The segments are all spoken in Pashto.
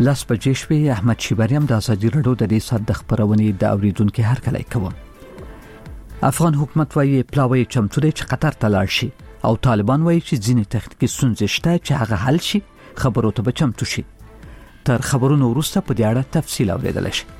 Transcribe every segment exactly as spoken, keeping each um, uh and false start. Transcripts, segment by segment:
لاس بجې شوې. احمد شیبریم د ازادي راډیو د دې سات د خبرونې د اوریدونکو هر کله کوم. افغان حکومت وايي پلاوی چمتو دی چې قطر ته لاړ شي او طالبان وايي چې ځینې تخنیکی ستونزې شته چې هغه حل شي خبرو ته به چمتو شي. تر خبرونو وروسته په دې اړه تفصیل اوریدل شي.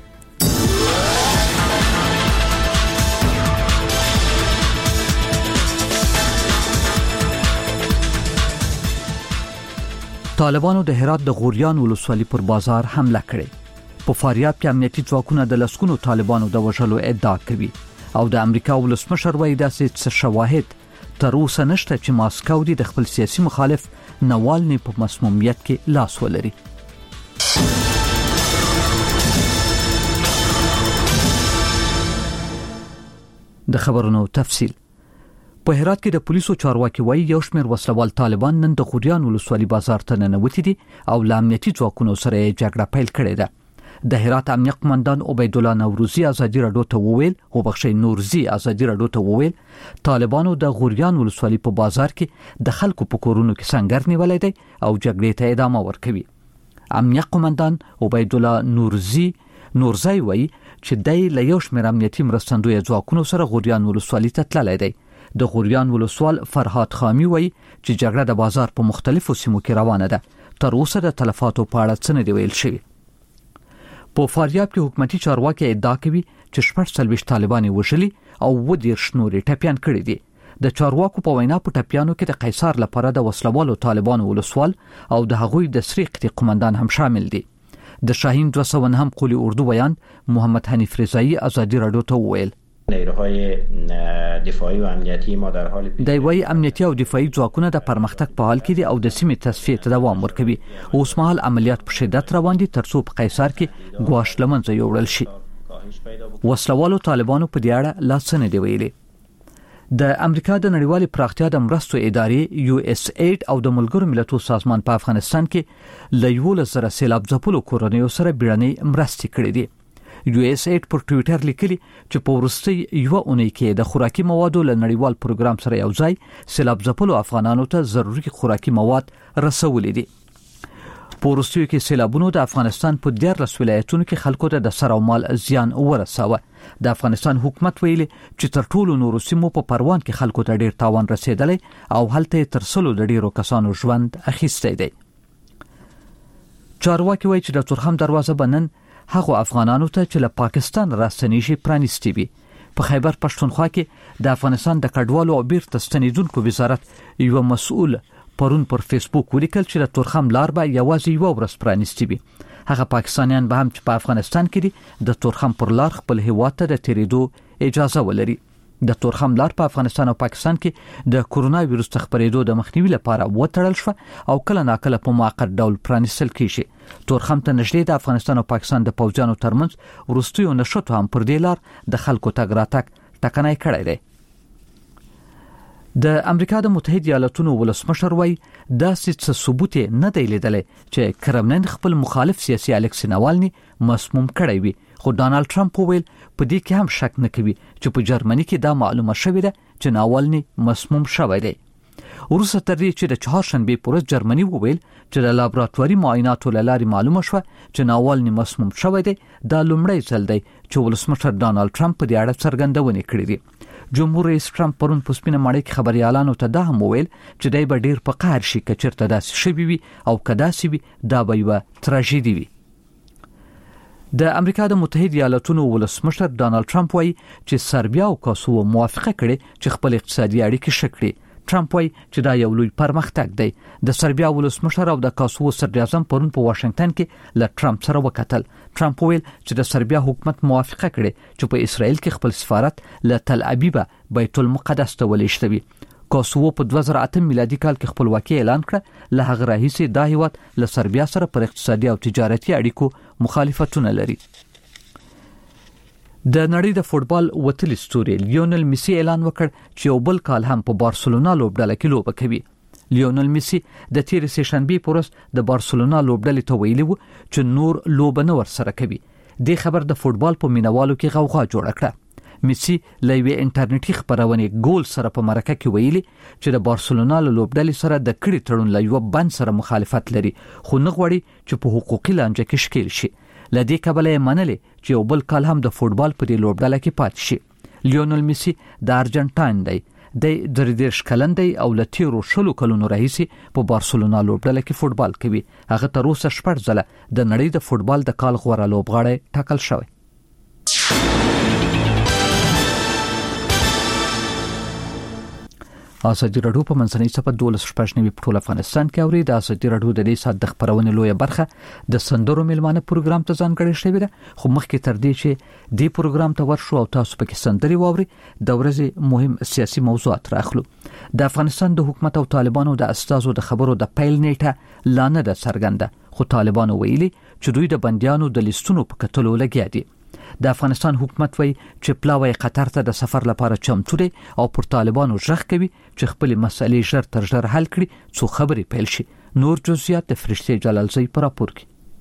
طالبانو د هرات د غوریان ولسوالۍ پر بازار حمله کړې. په فاریاب کې امنیتي ځواکونه د لسکونو طالبانو د وژلو ادعا کوي او د امریکا ولسمشر وايي داسې څه شواهد تر اوسه نشته چې ماسکو د خپل سیاسي مخالف نوالني په مسمومیت کې لاس ولري. د خبرونو تفصیل. په هرات کې د پولیسو چارواکي وايي یو شمېر وسلوال طالبان نن د غوریان ولسوالۍ بازار ته ننوتي دي او له امنیتي ځواکونو سره جګړه پیل کړې ده. د هرات امنیت قومندان عبید الله نوروزی ازادي راډیو ته وویل او بخښي نورزی ازادي راډیو ته وویل طالبانو د غوریان ولسوالۍ په بازار کې د خلکو په کورونو کې سنگر نیولای دي او جګړې ته ادامه ورکوي. امنیت قومندان عبید الله نورزی نورزی وايي چې دای له یو شمېر امنیتي مرستندوی ځواکونو سره غوریان ولسوالۍ ته تللی دی. د غوریان ولسوال فرهاد خامی وایي چې جګړه د بازار په مختلفو سیمو کې روانه ده. تر اوسه د تلفاتو په اړه څه نه دی ویل شوی. په فاریاب کې حکومتي چارواکي ادعا کوي چې شپږ څلوېښت طالبان وژلي او اووه دېرش نورې ټپیان کړي دي. د چارواکو په وینا په ټپیانو کې د قیصار لپاره د وسلوالو طالبانو ولسوال او د هغوی د سریقتي قومندان هم شامل دي. د شاهین دوه سوه نهم قولی اردو بیان محمد حنیف رضایی ازادي راډیو ته وویل نیروهای دفاعی و امنیتی ما در حال د وی امنیتي او دفاعي ځواکونه د پرمختګ په حال کې دي او د سیمې تصفیه ته دوام ورکوي. اوس مهال عملیات په شدت روان دي ترڅو په قیصار کې ګواښ له منځه یوړل شي. وسلوالو طالبانو په دې اړه لا څه نه دی ویلي. د امریکا د نړیوالې پراختیا د مرستو ادارې یو اس ایډ او د ملګرو ملتونو سازمان په افغانستان کې له یولس زره سیلاب ځپلو کورنیو سره بیړنۍ مرستې کړې دي. یو اس ایډ پر ټوئیټر لیکلي چې په وروستۍ یوه اونۍ کې د خوراکي موادو له نړیوال پروګرام سره یو ځای سیلاب ځپلو افغانانو ته ضروري خوراکي مواد رسولي دي. په وروستیو کې سیلابونو د افغانستان په دیارلس ولایتونو کې خلکو ته د سر او مال زیان ورساوه. د افغانستان حکومت ویلي چې تر ټولو نورو سیمو په پروان کې خلکو ته ډیر تاوان رسیدلی او هلته تر سلو د ډیرو کسانو ژوند اخیستی دی. چارواکي وایي چې د تورخم دروازه بنن هغه افغانانو ته چې له پاکستان راستنیږي پرانیستي وي. په خیبر پښتونخوا کې د افغانستان د کډوالو او بیرته ستنیدونکو وزارت یو مسؤل پرون پر فیسبوک ولیکل چې د تورخم لار به یوازې یو ورځ پرانیستي وي. هغه پاکستانیان به هم چې په افغانستان کې دي د تورخم پر لار خپل هیواد ته د تیریدو اجازه ولري. د تورخم لار په افغانستان او پاکستان کې د کورونا وایروس خپرېدو د مخنیوي لپاره وتړل شو او کله ناکله په موقت ډول پرانیستل کیږي. تورخم ته نږدې د افغانستان او پاکستان د پوځیانو ترمنځ وروستیو نشټو هم پر دې لار د خلکو تګ راتګ ټکنی کړی دی. د امریکا د متحده ایالاتونو ولسمشر وايي داسې څه ثبوت نه دی لیدلی چې کرملین خپل مخالف سیاسي الکسی نوالني مسموم کړی وي. خو ډانلډ ټرمپ وویل په دې کې هم شک نه کوي چې په جرمني کې دا معلومه شوې ده چې ناوالني مسموم شوی دی. وروسته تر دې چې د چهارشنبې پر ورځ جرمني وویل چې د لابراتواري معایناتو له لارې معلومه شوه چې ناوالني مسموم شوی دی. دا لومړی ځل دی چې ولسمشر ډانلډ ټرمپ په دې اړه څرګندونې کړې دي. جمهور رئیس ټرمپ پرون په سپینه ماڼۍ کې خبريالانو ته دا هم وویل چې دای به ډیر په قهر شي که چېرته داسې شوي وي او که داسې وي دا به یوه تراژیدي وي. د امریکا د متحده ایالاتونو ولسمشر ډانلډ ټرمپ وایي چې سربیا او کاسوو موافقه کړې چې خپل اقتصادي اړیکې ښه کړي. ټرمپ وایي چې دا یو لوی پرمختګ دی. د سربیا ولسمشر او د کاسوو صدراعظم پرون په واشنگټن کې له ټرمپ سره وکتل. ټرمپ ویل چې د سربیا حکومت موافقه کړې چې په اسرائیل کې خپل سفارت له تل ابیب بیت المقدس ته ولېږدوي. کاسوو په دوه زره اته میلادي کال کې خپلواکي اعلان کړه. له هغه راهیسې دا هیواد له سربیا سره پر اقتصادي او تجارتي اړیکو مخالفتونه لري. د نړۍ د فوټبال وتلی ستوري لیونل میسی اعلان وکړ چې یو بل کال هم په بارسلونا لوبډله کې لوبه کوي. لیونل میسی د تیر سه شنبه پر ورځ د بارسلونا لوبډلې ته ویلي وو چې نور لوبه نه ورسره کوي. د خبر د فوټبال په مینوالو کې غوغا جوړ کړه. میسي له یوې انټرنیټي خبرونې ګول سره په مرکه کې ویلي چې د بارسلونا له لوبډلې سره د کړي تړون له یو بند سره مخالفت لري خو نه غواړي چې په حقوقي لانجه کې ښکیل شي. له دې کبله یې منلې چې یو بل کال هم د فوټبال په دې لوبډله کې پاتې شي. لیونل میسي د ارجنټاین دی د دریدېرش کلن دی او له تیرو شلو کلونو راهیسې په بارسلونا لوبډله کې فوټبال کوي. هغه تر اوسه شپږ ځله د نړۍ د فوټبال د کال غوره لوبغاړی ټاکل شوی. ازادي راډیو په منځنۍ صفحه دولس شپږ نوي په ټول افغانستان کې اوري. د ازادي راډیو د دې سات د خبرونې لویه برخه د سندرو میلمانه پروګرام ته ځانګړې شوې ده. خو مخکې تر دې چې دې پروګرام ته ورشو او تاسو پکې سندري واوري د ورځې مهم سیاسي موضوعات راخلو. د افغانستان د حکومت او طالبانو د استازو د خبرو د پیل نیټه لا نه ده څرګنده خو طالبانو ویلي چې دوی د بنديانو د لیستونو په کتلو لګیا دي. د افغانستان حکومت وایي چې پلاوی قطر ته د سفر لپاره چمتو دی او پر طالبانو ژغ کوي چې خپل مسلې ژر تر ژر حل کړي څو خبرې پیل شي. نور جزئیات د فرشته جلالزی پر راپور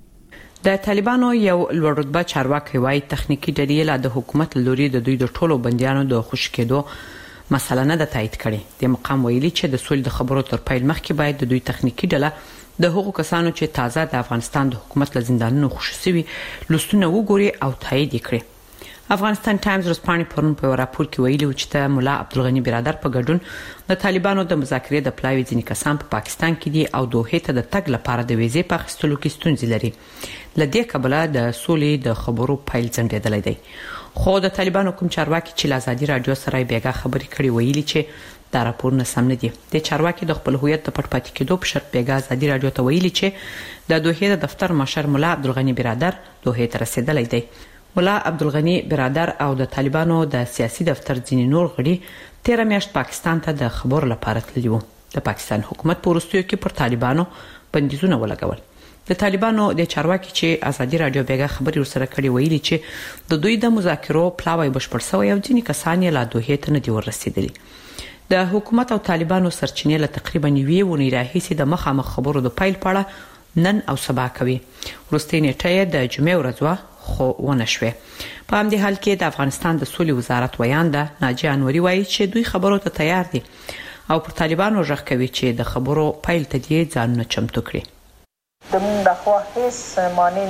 کې. د طالبانو یو لوړ رتبه چارواکي وایي تخنیکی ډلې له د حکومت لوري د دوی د ټولو بنديانو د خوشکېدو مسله نه د تایید کړي. د مقام ویلي چې د سولې د خبرو تر پیل مخکې باید د دوی تخنیکی ډله د هغو کسانو چې تازه د افغانستان د حکومت له زندانونو خوشي شوي لستونه وګوري او تایید کړي. افغانستان ټایمز ورځپاڼې پرون په راپور کې ویلي و چې د مولا عبدالغنی برادر په ګډون د طالبانو د مذاکرې د پلاوي ځینې کسان په پا پاکستان کې دي او دوحې ته د تګ لپاره د ویزې په اخیستلو کې ستونزې لري. له دې کبله د سولې د خبرو پیل ځنډېدلی دی. خو د طالبانو کوم چارواکي چې له ازادي راډیو سره بیګا خبرې کړې ویلي چې دا راپور نه سم نه دی. د چارواکي د خپل هویت د پټ پاتې کېدو په شرط بیګا ازادي راډیو ته ویلي چې د دوحې د دفتر مشر مولا عبدالغنی برادر دوحې ته رسیدلی دی. مولا عبدالغنی برادر او د طالبانو د سیاسي دفتر ځینې نور غړي تیر میاشت پاکستان ته د خبرو لپاره تللي وو. د پاکستان حکومت په وروستیو کې پر طالبانو بندیزونه ولګول. د طالبانو د چارواکي چې ازادي راډیو بیګا خبري ورسره کړي ویلي چې د دوی د مذاکرو پلاوی بشپړ شوی او ځینې کسان یې لا دوحې ته نه دي ورسېدلي. د حکومت او طالبانو سرچینې له تقریبا یوې ونې راهیسې د مخامخ خبرو د پیل په اړه نن او سبا کوي. وروستۍ نیټه یې د جمعې ورځ وه خو ونه شوې. په همدې حال کې د افغانستان د سولې وزارت ویانده ناجیه انوري وایي چې دوی خبرو ته تیار دي او پر طالبانو ژغ کوي چې د خبرو پیل ته دې ځانونه چمتو کړي. د مونږ د خوا هیڅ معنی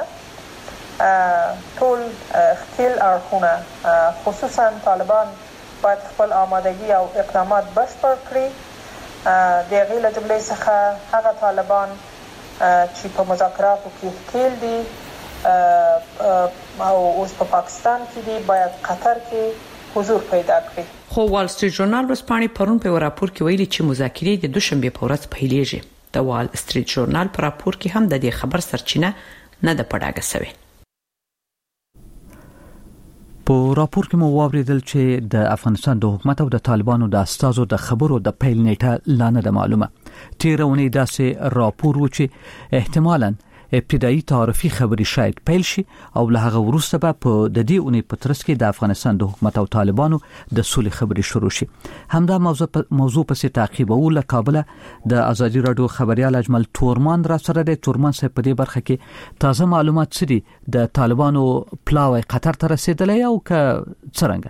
نشته. ټول ښکیل اړخونه خصوصا طالبان باید خپل آمادگی او اقدامات بشپړ کړي. د هغې له جملې څخه هغه طالبان چې په مذاکراتو کې ښکیل دي او اوس په پاکستان کې دي باید قطر کې حضور پیدا کړي. خو وال سټریټ ژورنال ورځپاڼې پرون په راپور کې ویلي چې مذاکرې د دوشنبه په ورځ پیلېږي. د وال سټریټ ژورنال په راپور کې هم د دې خبر سرچینه نه ده پډاګه شوې. په راپور کې مو واوریدل چې د افغانستان د حکومت او د طالبانو د استازو د خبرو د پیل نیټه لا نه ده معلومه. تیرونی داسې راپور و چې احتمالاً ابتدایي تعارفي خبري شاید پیل شي او له هغه وروسته به په د دې اونۍ په ترڅ کې د افغانستان د حکومت او طالبانو د سولې خبري شروع شي. همدا موضوع موضوع پسې تعقیبول له کابل د ازادي راډیو خبريال اجمل تورمان را سره د تورمان صاحب په دې برخه کې تازه معلومات څه دي؟ د طالبانو پلاوی قطر ته رسیدلی او که څرنګه؟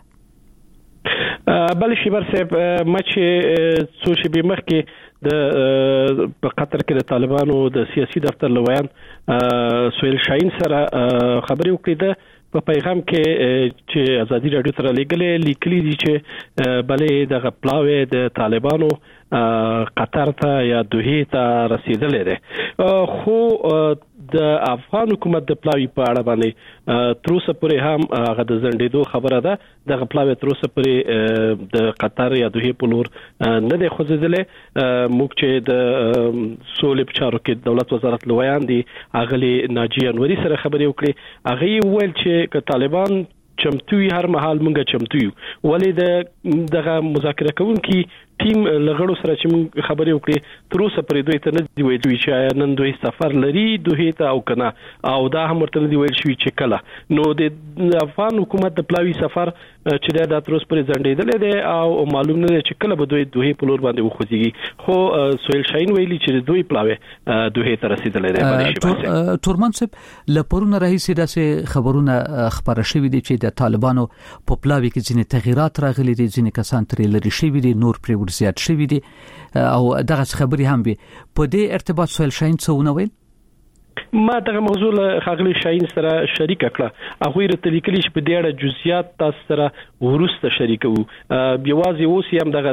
بل شي بر صاحب مچ څو شي به مخ کې د په قطر کې د طالبانو د سیاسي دفتر لویان سویل شاهین سره خبري وکړه. د په پیغام کې چې ازادي راډیو سره لیکلي لیکلي دي چې بلې د غپلاوي د طالبانو قطر ته یا دوحې ته رسیدلې ده. خو د افغان حکومت د پلاوی په اړه باندې تر اوسه پورې هم هغه د زندېدو خبره ده. د غپلاوي تر اوسه پورې د قطر یا دوحې په لور نه دی خوځېدلې. موږ چې د سولې په چارو کې دولت وزارت لویان دي اغلی ناجیه انوري سره خبرې وکړي. هغه ویل چې ک طالبان چمتوي هر مهال مونږه چمتو یو ولې د دغه مذاکره کوونکي ټیم لغړو سره چې موږ خبرې وکړې تر اوسه پرې دوی ته نه دی ویل چې نن دوی سفر لري دوی ته او کنه او دا هم ورته دی ویل شوی چې کله نو د افغان حکومت د پلاوی سفر چې دا تر اوسه پرې ځنډېدل دي او معلوم نه دی چې کله به دوی دوی په لور باندې وخوځيږي خو سویل شاهین ویلي چې دوی پلاوی دوی ته رسیدل دي باندې تورمن صاحب لپاره رئیس داسې خبرونه خبره شوې دي چې د طالبانو په پلاوی کې ځینې تغیرات راغلي دي ځینې کسان ترې لري شوي دي نور پرې ورزيات شوي دي او دغه خبري هم به په دې ارتباط سویل شاهین څه ونویل ما دغه موضوع له خاغلی شاهین سره شریک کړه هغه رته لیکلي چې په دې اړه جزئیات تاسو سره ورسته شریکو بيوازي اوس هم دغه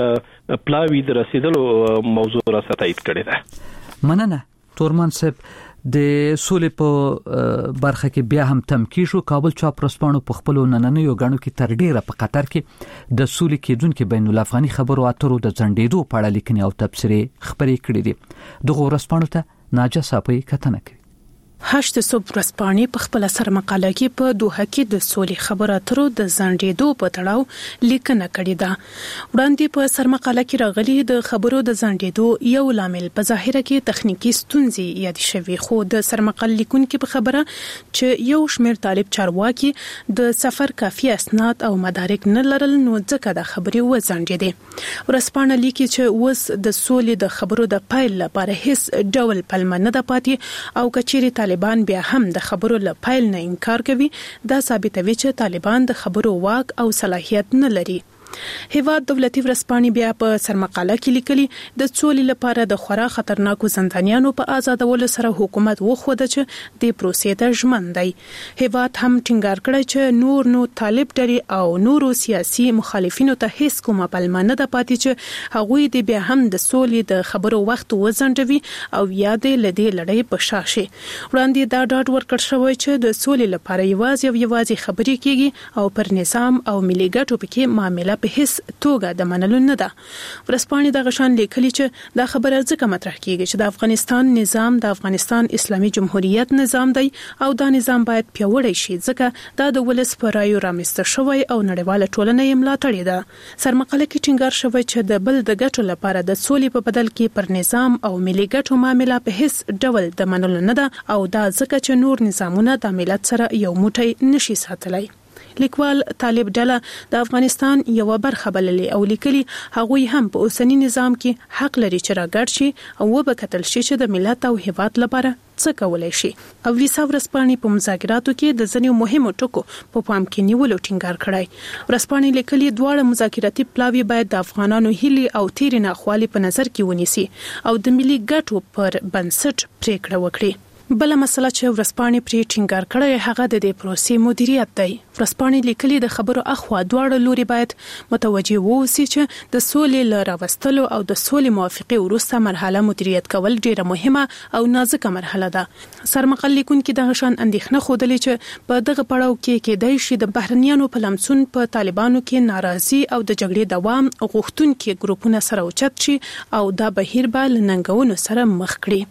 د پلاوی د رسیدلو موضوع را ستایید کړی ده مننه تورمان صاحب د سولې په برخه کې بیا هم تمکی شو کابل چاپ رسپانو په خپل نننیو غاڼو کې تر ډیره په قطر کې د سولې کېدونکو بین الافغاني خبرو اترو د ځنډېدو په اړه لیکنې او تبصرې خبرې کړې دي دغه رسپانو ته ناجا صاحب کتنه کوي هشت صبح رسپانې په خپل سر مقاله کې په دوحه کې د سولې خبرو اترو د ځنډېدو په تړاو لیکنه کړې ده وړاندې په سر مقاله کې راغلي د خبرو د ځنډېدو یو لامل په ظاهره کې تخنیکی ستونزې یاد شوي خو د سر مقاله لیکونکو په خبره چې یو شمېر طالب چارواکي د سفر کافي اسناد او مدارک نه لرل نو ځکه د خبرې و ځنډېدې ورسپانه لیکي چې اوس د سولې د خبرو د پایل لپاره هیڅ ډول پلمه نه ده پاتې او کچېرې طالبان بیا هم د خبرو له پایل نه انکار کوي دا ثابتوي چې طالبان د خبرو واک او صلاحیت نه لري هیواد دولتي ورسپانې بیا په سرمقاله کې لیکلي د سولې لپاره د خورا خطرناکو زندانیانو په آزادولو سره حکومت وخوده چې د پروسې ته ژمن دی هیواد هم ټینګار کړی چې نور نو طالب ډلې او نورو سیاسي مخالفینو ته هیڅ کومه پلمه نه ده پاتې چې هغوی د بیا هم د سولې د خبرو وخت وزنډوي او یادې لدی لړۍ په شاشه وړاندې دا ډاډ ورکړ شوی چې د سولې لپاره یوازې او یوازې خبرې کیږي او پر نظام او ملي ګټو پکې معاملې په هیڅ توګه د منلو نه ده ورسپانې د غشان لیکلي چې دا خبره ځکه مطرح کیږي چې د افغانستان نظام د افغانستان اسلامي جمهوریت نظام دی او دا نظام باید پیاوړی شي ځکه دا د ولس په رایو رامنځته شوی او نړیواله ټولنه یې ملاتړ ده سرمقاله کې ټینګار شوی چې د بل د ګټو لپاره د سولې په بدل کې پر نظام او ملي ګټو معاملې په هیڅ ډول د منلو نه ده او دا ځکه چې نور نظامونه د ملت سره یو موټی نشي ساتلای لیکوال طالب ډله د افغانستان یو برخه بللې او لیکلي هغوی هم په اوسنی نظام کې حق لري چې راګړ شي او وبکتل شي چې د ملت او هیواد لپاره څه کولای شي او ویسا ورسپانې په مذاکراتو کې د ځینو مهمو ټکو په پام کې نیولو ټینګار کړی ورسپانې لیکلي دواړه مذاکراتي پلاوی باید د افغانانو هیلې او تیر نه خالي په نظر کې ونیسي او د ملي ګټو پر بنسټ پریکړه وکړي بل مسله چې ورسپانې پرې ټینګار کړی هغه د دې پروسې مدیریت دی ورسپانې لیکلي د خبرو اخوا دواړه لوري باید متوجه ووسی چې د سولې لاره راوستلو او د سولې موافقه وروسته مرحله مدیریت کول ډیره مهمه او نازکه مرحله ده سرمقال لیکونکو د غشان اندېښنه خوده چې په دغه پړاو کې کېدای شي د بهرنیانو په لمسون په طالبانو کې ناراضي او د جګړې دوام غوښتونکي ګروپونه سره اوچت شي او دا بهیر به لنګونو سره مخ کړي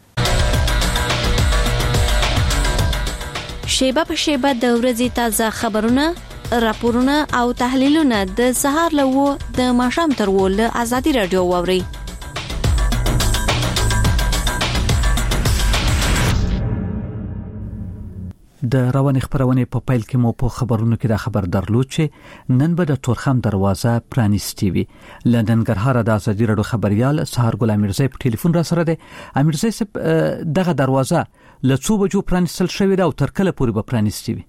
شیبه په شیبه د ورځې تازه خبرونه راپورونه او تحلیلونه د سهار لوو د ماښام تر ول ازادي رادیو ووري د روان خبرونه په پایل کې مو په خبرونو کې دا خبر درلود چې نن به د تورخم دروازه پرانیستی وي لندنګرهار د ازادي رادیو خبريال سهار ګل امیرزی په ټلیفون را سره ده امیرزی صاحب دغه دروازه لڅو بجو پرانیستل شوې ده او تر کله پورې به پرانیستی وي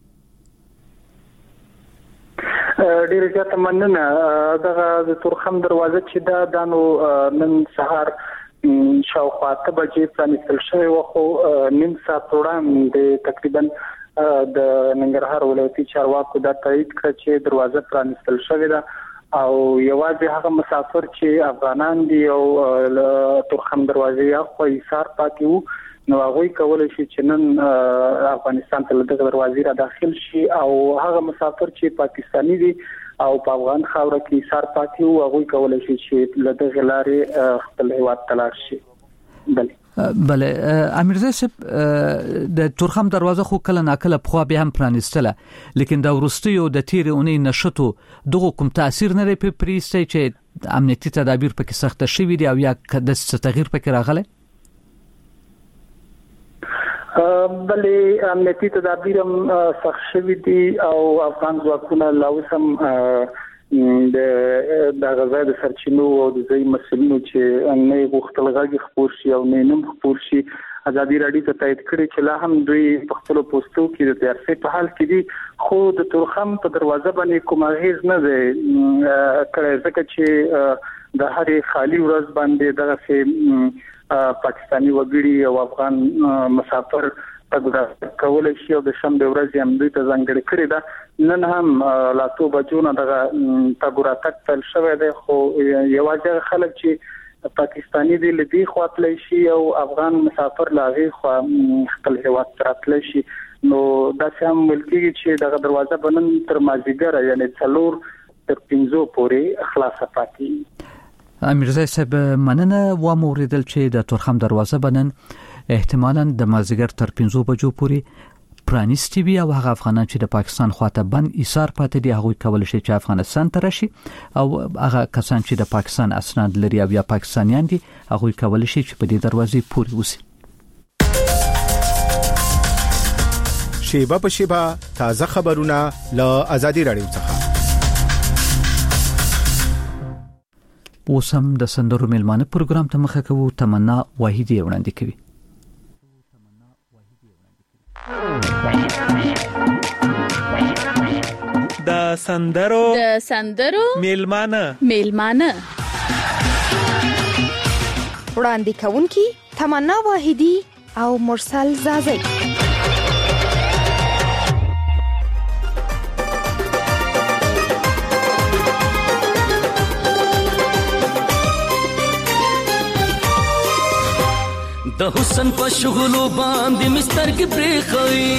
ډیر زیات مننه دغه د تورخم دروازه چې دا دانو نن سهار شاوخوا ته بجې پرانیستل شوې و خو نیم ساعت وړاندې تقریبا د ننګرهار ولایتي چارواکو دا تایید کړ چې دروازه پرانیستل شوې ده او یوازې هغه مسافر چې افغانان دي او تورخم دروازه یا خو ایثار پاتې وو نو هغه کولای شي چې نن افغانستان ته د دروازې را داخل شي او هغه مسافر چې پاکستانی دي او په افغان خاور کې ایثار پاتې وو هغه کولای شي چې له دغه لارې خپل هیواد ته لاړ شي بله بله امیرزی صاحب د تورخم دروازه خو کله ناکله په خوا به هم پرانیستله لیکن دا ورستیو د تیر اونۍ نشټو دغه کوم تاثیر نه لري په پریسته چې امنیتي تدابیر پکې سخت شوي دي او یا د تغییر پکې راغلی؟ بلې امنیتي تدابیر هم سخت شوي دي او افغان ځواکونه لا اوس هم د د غزا د سرچینو او د ځای مسلمانو چې نه غوښتل غږی خپور شي او نه نوم خپور شي ازادي راډیو ته تایید کړی چې لا هم دوی په خپل پوسټو کې د تیارسي په حال کې دي خو د تورخم په دروازه باندې کوم غیز نه دی کړی ځکه چې د هرې خالی ورځ باندې دغه سي پاکستاني وګړي او افغان مسافر تګ کول شي او د شنبه ورځ هم دوی ته ځانګړي کړی دا نن هم لا تو بجونه دغه تګ راتګ تل شوی دی خو یوازې خلک چې پاکستانی دی لدی خواتلی شي او افغان مسافر لاغي خو خپل هیواد تراتلی شي نو دا هم ملکی چې دغه دروازه بنن تر مازیګر یعنی څلور تر پنځو پورې خلاصه پاتې. امیرزای صاحب مننه و موریدل چې د تورخم دروازه بنن احتمالاً د مازیګر تر پنځو بجو پورې پرانیستی وي او هغه افغانان چې د پاکستان خواته بند ایثار پاتې دي هغه کول شي چې افغانستان ته راشي او هغه کسان چې د پاکستان اسناد لري او یا پاکستانیان دي هغه کول شي چې په دې دروازې پورې وسی. شیبه په شیبه تازه خبرونه له آزادي رادیو څخه. اوسم د سندرو میلمانه پروګرام ته مخه کوو. تمنا واحدی وړاندې کوي. د سندرو د سندرو میلمانه میلمانه وړاندې کوونکی تمنا واحدی او مرسل زازی. د حسن په شغلو باندې مستر کې پریخوي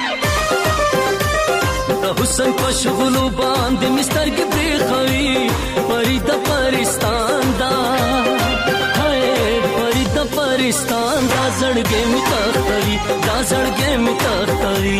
د حسن په شغلو باندې مستر کې پریخوي پری د پرستان دا هاي پری د پرستان دا زړګې می تختوي دا زړګې می تختوي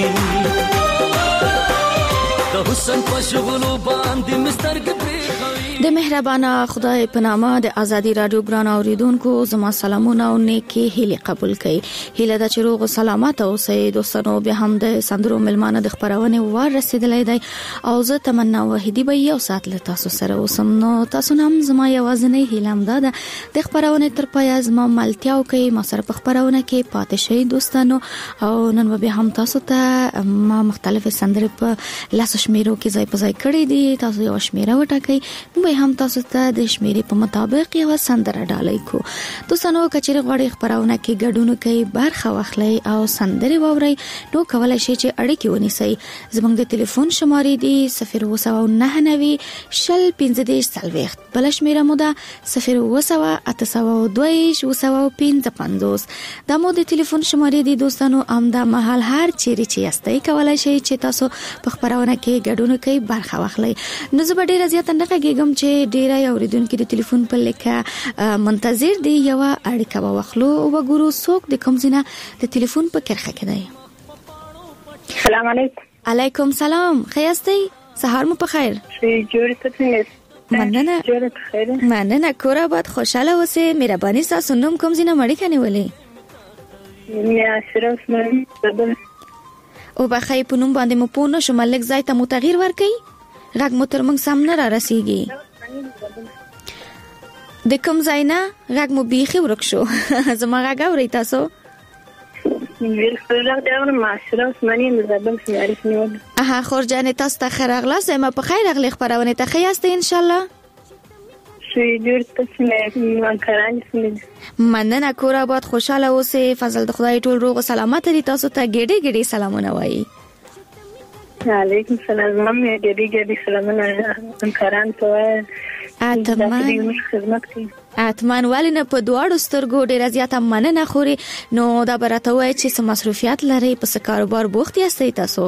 د حسن په شغلو باندې مستر کې د مهربانه خدای په نامه د ازادي رادیو ګران اوریدونکو زما سلامونه او نیکی هیله قبول کړئ. هیله د چروغ سلامت او سې دوستانو به هم د سندرو ملمانه د خبرونه ور رسیدلې دی او زه تمنا واحدی به یو سات له تاسو سره اوسم. نو تاسو هم زما یوازنی هیله هم ده د خبرونه تر پای زما ملتیاو کوي ما سره په خبرونه کې پاتې شي دوستانو او نن به هم تاسو ته ما مختلفه سندرې په لاس شمیرو کې ځای په ځای کړې دي. تاسو یو شمیره وټاکئ به هم تاسو ته د شمیرې په مطابق یو سندره ډالۍ کو. دوستانو کچېره غوړې خبرونه کې ګډون کوي برخه واخلئ او سندرې واورئ نو کولای شئ چې اړیکې ونیسئ. زموږ د ټلیفون شمارې دي صفر اووه نهه نوي شل پنځه دېرش څلوېښت بل شمیره مو ده صفر اووه اته سوه دوه ویشت اووه سوه پنځه پنځوس. دا مو د ټلیفون شمارې دي دوستانو. امدا مهال هر چیرې چې یاستئ کولای شئ چې تاسو په خبرونه کې ګډون کوي برخه واخلئ. نو زه به ډېر زیات نه کېږم چې ډیر اوریدونکو د ټلیفون په لیکه منتظر دی. یو اړیکه واخلو او وګورو څوک د کوم ځای د ټلیفون په کرخه کې دی. سلام علیکم. علیکم سلام. خیاستئ؟ سهار مو په خیر. شي جوړ ته مننه. جوړ ته خیر. مننه. کور آباد خوشاله اوسئ. مهرباني تاسو نوم کوم ځای مړی کني ولې؟ میا شرف من بدل. او بخای په نوم باندې مو پونه شو ملک ځای ته مو تغییر ورکړي. غږ مو تر موږ سم نه را رسیږي. د کوم ځای نه غږ مو بیخي ورک شو. زما غږ اورئ تاسو؟ ویل خلک دا ور معاشره عثماني مزبل سیارف نیول. اها خور جان تاسو ته خیر اغلاس ما په خیر اغلی خبرونه ته خیاسته ان شاء الله. شي جوړ ته نه کاران سمې. مننه. کور آباد خوشاله اوسئ. فضل د خدای ټول روغ او سلامت لري. تاسو ته ګډي ګډي سلامونه وایي. علیکم سلام. مې ګډي ګډي سلامونه کاران ته اتمان خدمت کوي. اتمان ولنه په دواړو سترګو ډیر زیاته مننه خوري. نو دا برته وای چې سم مصروفیات لري په کاروبار بوخت یاستئ تاسو؟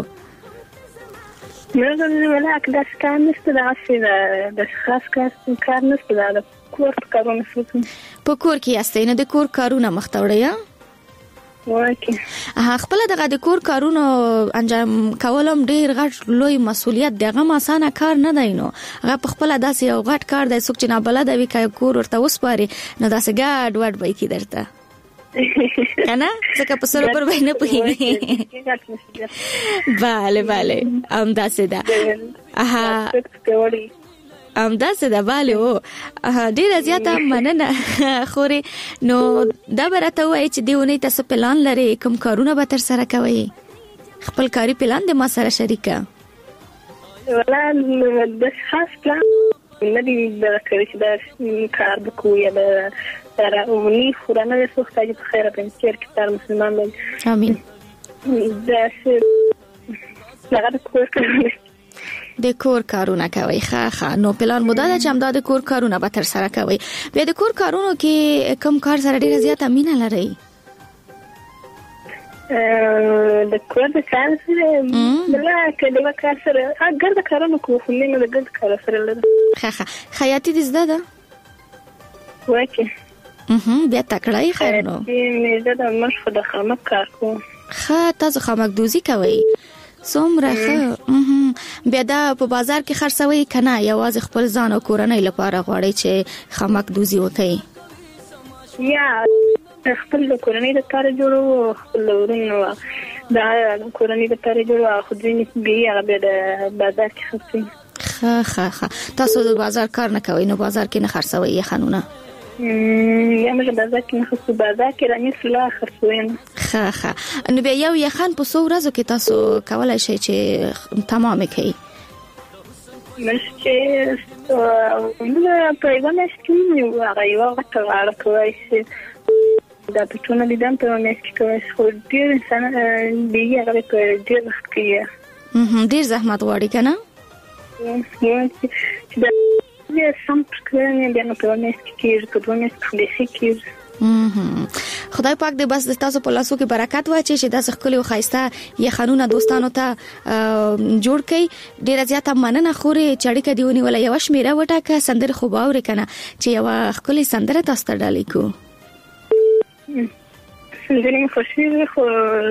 نو زه ولا کدا ستان نشته دا چې د خاص کار کار نشته دا کور کارونه څه په کور کې یاستئ؟ نه د کور کارونه مختوړیا؟ ها خپل دغه د کور کارونو انجام کولم ډیر غټ لوی مسولیت دغه اسانه کار نه دی نو هغه په خپل داسې یو غټ کار دی څوک چې نه بلد وي کای کور ورته وسپاري نو داسې ګډ وډ وای کی درته کنه څنګه په سره پر باندې پوهیږي bale bale ام داسې ده اها ام داسې ده bale او ډیر زیاته مننه خوري نو دا برته وای چې دیونه تاسو پلان لري کوم کارونه به تر سره کوي خپل کاری پلان د ما سره شریکه ولا د خاص پلان نه دی د کړی چې دا کار وکړو یا د راونی خورانه د سوخته چې خیر په انچر کې تر مسلمان دی امين دا څه لږه کور کوي د کور کارونه کوي ښه ښه نو پلان مو دا چې هم د کور کارونه به تر سره کوي بیا د کور کارونو کې کم کار سره ډیره زیاته مینه لري د کور د کار سره بلا کله کار سره اگر د کارونو کوو خو نه د ګډ کار سره لري ښه ښه خیاطي دې زده ده وکه اها بیا تکړه خیر نو مې زده مشخه د خامک کار کوم ښه تاسو خامک دوزی کوي څومره ښه بیا دا په بازار کې خرڅوي کنه یوازې خپل ځان او کورنۍ لپاره غواړي چې خامک دوزی وکړي یا خپل کورنۍ لپاره جوړو خپل ورونو دا کورنۍ لپاره جوړو خو ځینې بیا هغه د بازار کې خرڅوي ښه ښه ښه تاسو د بازار کار نه کوئ نو بازار کې نه خرڅوي یا خانونه یا موږ بازار کې نه خرڅو بازار کې راني سلا خرڅوي ښه ښه نو بیا یو یا خان په څو ورځو کې تاسو کولای شئ چې تمام کړئ مشه موږ په یوه میاشت کې هغه یو وخت غواړو کوي چې دا په ټول لیدم په میاشت کې کوي خو ډیر انسان دی هغه په ډیر وخت کې ډیر زحمت غواړي کنه چې دا یې سم څنګه بیا نو په میاشت کې په دوه میاشت کې خدای پاک دې بس تاسو په لاسو کې برکت واچي چې تاسو خپل او خایسته یا خانونه دوستانو ته جوړ کړئ ډیر زیاته مننه خوري چړې دیونی ولا یو شمیره وټاکه سندره خو باور کنه چې یو خپل سندره تاسو ته ډالې کو سندره خوشي خو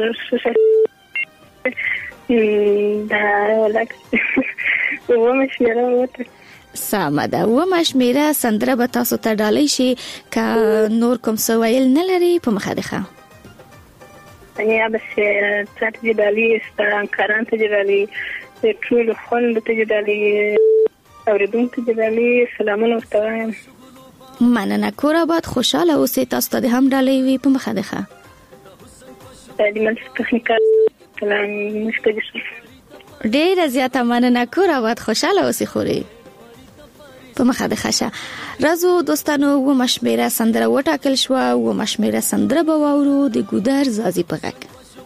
دا لکه ومه شمیره وټاکه سامه ده و مشمیره سندره به تاسو ته ډالۍ شي که نور کوم سوایل نه لري په مخه ده یا بس ترجی ډالۍ ستان کاران ته ډالۍ ټول خوند ته ډالۍ اوریدونکو ته ډالۍ سلامونه ورته مننه کور آباد خوشاله اوسئ تاسو ته هم ډالۍ وي په مخه ده د مل تخنیکا سلام مشکل ډیر زیاته مننه کور آباد خوشاله اوسئ خوري په مخه ده خشه رازو دوستانو و مشمیره سندره وټاکل شو و مشمیره سندره به وورو د ګودر زازي په غک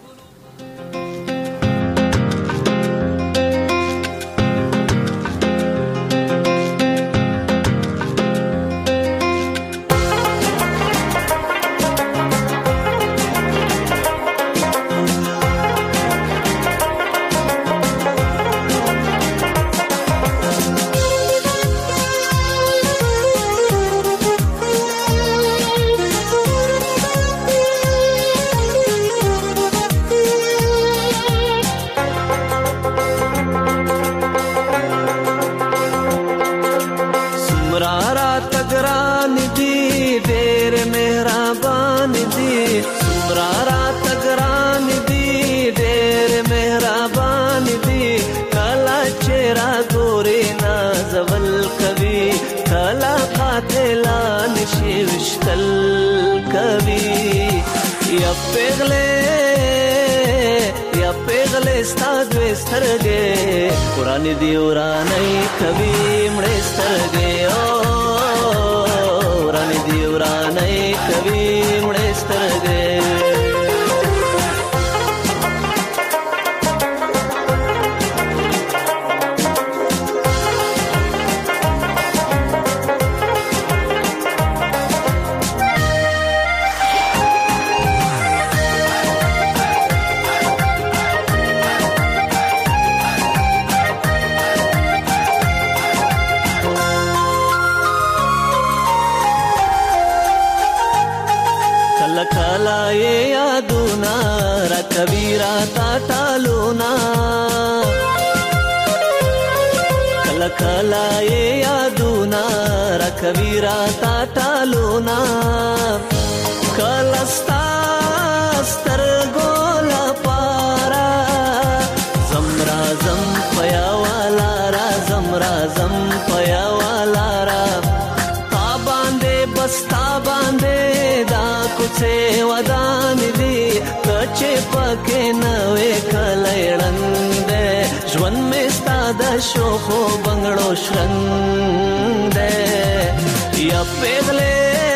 قرآن دی ورانه کبي مړ سترګې او قرآن دی ورانه کبي مړ سترګې راتا ټالونا کلا کلا یادونا رکوي راتا ټالونا کلا ستا سترګو لپاره زمرا زم پیا والا را زمرا زم پیا والا را تا باندې بستا باندې دا کوڅه ودان دي کچې پکې نوې کلېړند ژوند مې ستاد شوخو بنگړو شرند یا پیغلې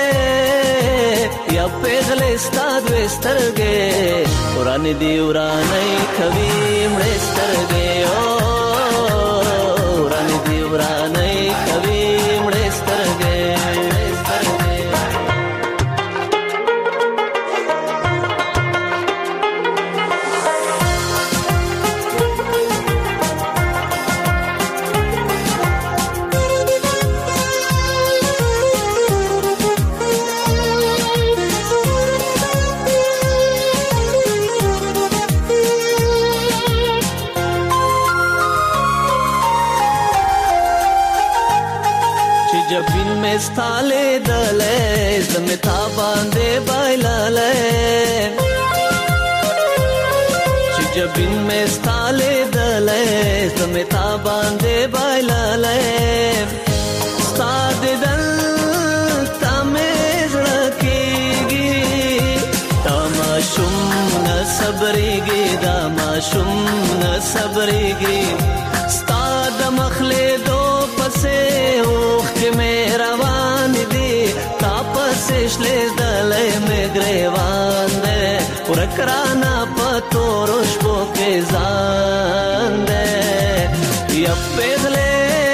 یا پیغلې ستاد وسترګې ورانه دی ورانه کوي مړې سترګې او ورانه دی ورانه کوي مړې سترګې जबिन में स्थाले दले जमता बांधे बाइलाले जबिन में स्थाले दले जमता बांधे बाइलाले साद दल तमेज रखेगी तमाशुम न सबरेगी दामाशुम न सबरेगी साद मखले दो पसे ओख के मेरावान दी तापसे शले दले में ग्रेवान दे उरकराना पतोरोश के जान दे या पेगले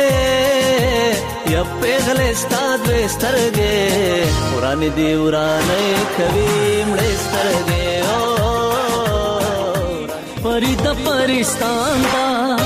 या पेगले स्ताद वेस्तरगे उरानी दी उराने कभी मड़े स्तरगे ओ परिद परिस्तान दा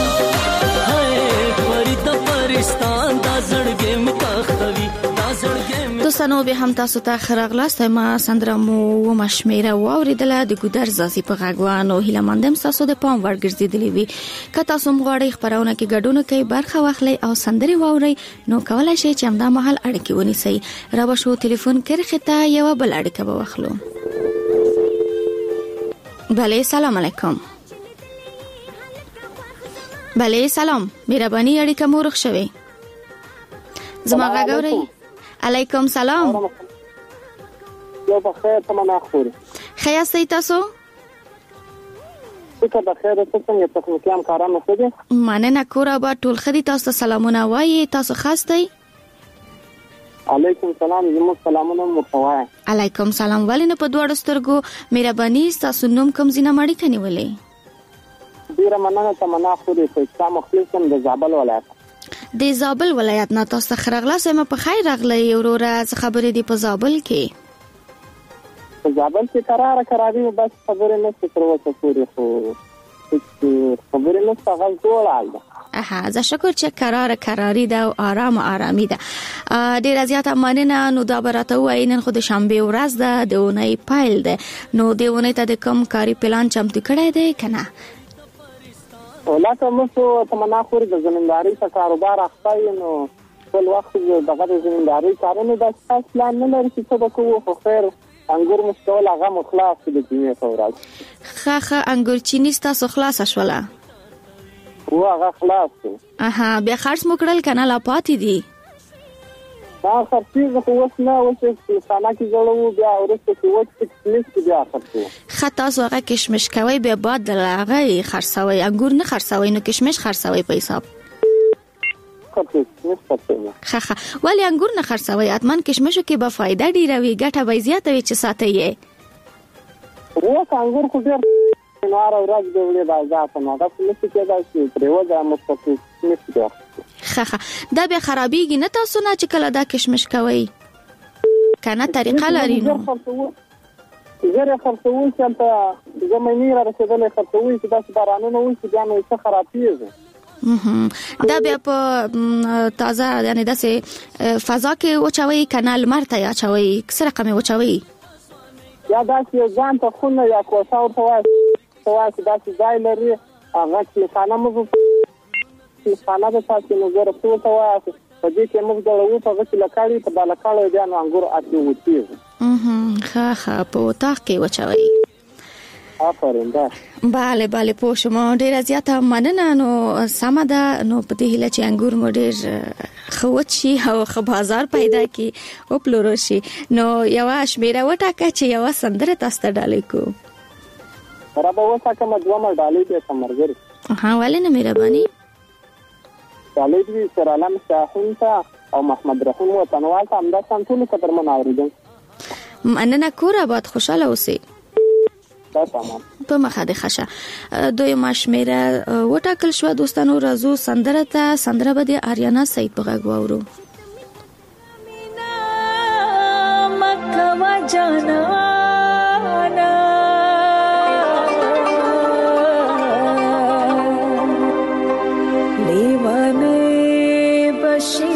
دوستانو به هم تاسو ته خراغلاست ما سندره مو و مشمیره و اوریدله د ګودر زاسي په غاګوانو هیله مندم تاسو د پام ورګرځیدلی وي که تاسو مغواړئ خبرونه کې ګډون کوي برخه واخلئ او سندري واورئ نو کولای شئ چې همدا مهال اړیکې ونیسئ را به شو ټلیفون کرخه ته یو بل اړیکه به واخلو. بله سلام علیکم. بله سلام مهرباني اړیکه مو رخ شوي زما غاګورئ. علیکم سلام. یو بخیر تمنا خوري خیا سي تاسو څه بخیر تاسو څنګه تاسو کوم کارونه کوي مننه کورا با ټول خدي تاسو سلامونه وایي تاسو خاص دی. علیکم سلام زمو سلامونه متوای. علیکم سلام ولینه په دوړ سترګو مهرباني تاسو نوم کوم زینه مړی کني ولې ډیره مننه تمنا خوري په اسلام مخلصم د زابل ولایت د زابل ولایت نه تاسو خرغلا سم په خیر راغلی وروره خبرې دی په زابل کې په زابل کې قرار قراري بس خبرې نه څه وته پوری خو خبرې نه څنګه جوړال اها زه شکر چې قرار قراري دا او آرام آرامي ده ډیر زیات مننه. نو دا براته وای نن خو د شنبه ورځ ده د اونۍ پایل ده نو د اونۍ ته د کم کاری پلان چمتو کړی دی کنه ولاته مو تمنا خوري د زمینداری په کاروبار اخته نو ټول وخت دغه د زمینداری کارونه د اساس پلان نه لري چې څه وکړو خو خیر انګور مستول هغه مخلاص دي چې فورال خا خا انګور چینی تاسو خلاص شولا و هغه خلاص اها بیا خرڅ مکړل کنه لا پاتې دي دا خرڅي خو وس نه وڅ سانا کې جوړو بیا ورسته کې وڅ لیست بیا خرڅو خطا زوغه کشمش کوي به بعد دغه خرڅوي انګور نه خرڅوي نو کشمش خرڅوي په حساب خا خا ولی انګور نه خرڅوي اتمن کشمشو کې به فائدہ ډیره وي ګټه به زیاته وي چې ساتي یې وو انګور خو ډیر نوار ورځ دی ولې بازار ته نو دا څه کې دا چې پریوځه مستقیم نشته خا خا دا به خرابېږي نه تاسو نه چې کله دا کشمش کوي کنه طریقه لري نو زه خرڅوم چې په زمینی را رسیدلې خرڅوم چې دا بارانونه وي چې بیا نو څه خرابېږي دا بیا په تازه یعنی داسې فضا کې وچوي کانال مرته یا چوي څه رقم وچوي یا دا چې ځان ته خونه یا کوڅه ورته وای سوا چې دا چې ځای لري هغه چې خانه مو چې خانه به تاسو نو زره څه سوا په دې کې موږ دغه په غوښتل لکړی په دالکاله بیا نو انګور اته وتی اه ها ها په تاخ کې وچوي آفرین ده. bale bale پوه شم ډیر زیاته مننه نو سم ده نو په دې هله چې انګور مو ډیر خوت شي او خو بازار پیدا کی او پلورو شي نو یو شمیره وټاکه چې یو سندره تاسو ته ډالې کو را به وساکه مدومه ډالې دې سمرګر ها ولنه مهرباني ډالې دې سره علم شاهین ته او محمد رحیم وطنوال ته همدا څنګه ټول قدر من اوریدل مننه کور آباد خوشاله اوسئ په مخه د خشه دوی ماشمیره وټاکل شو دوستانو رازو سندره ته سندره بده آریانا سید په غږ واورو مکه وا جانا لیوانه بشي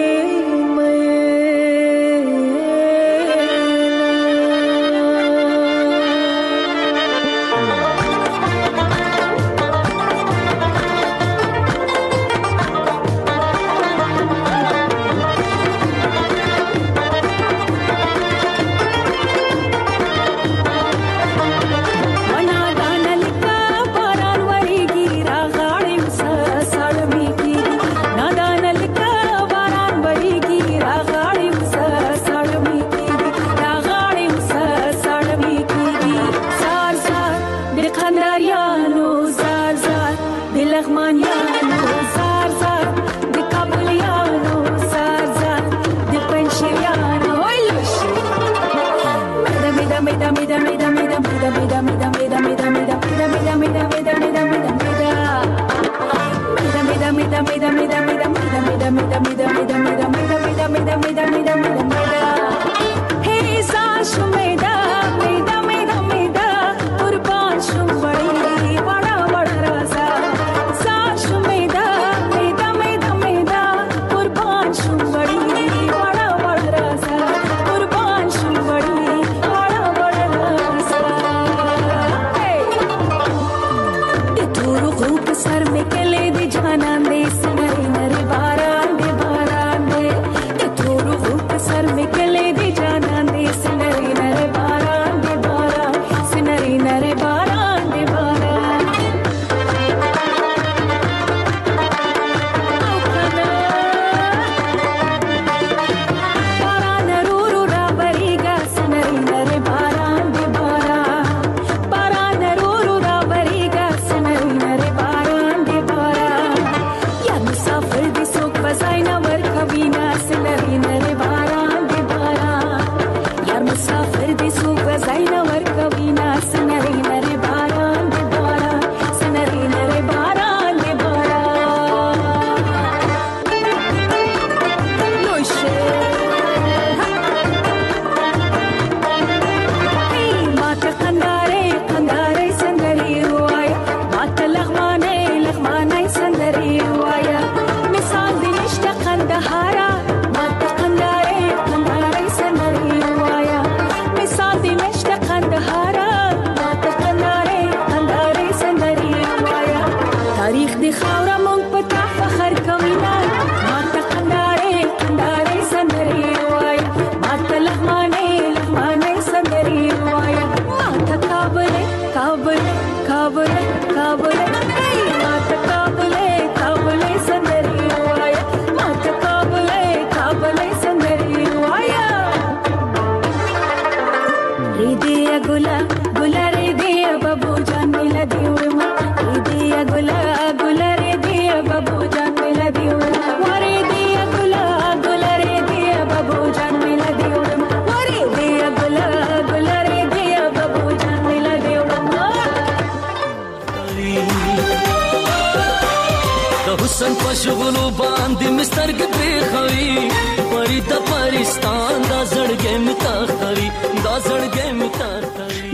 حسن پشغلو باندې مسترګ پرې خوي پرې د پاکستان دا زړګې متاخري دا زړګې متاخري